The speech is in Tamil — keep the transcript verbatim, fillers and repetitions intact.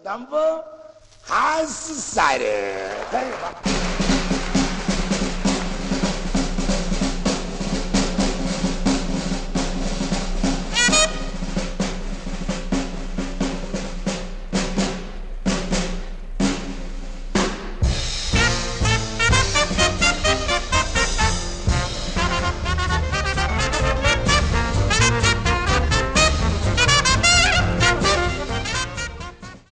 阳风还是晒的，可以吧？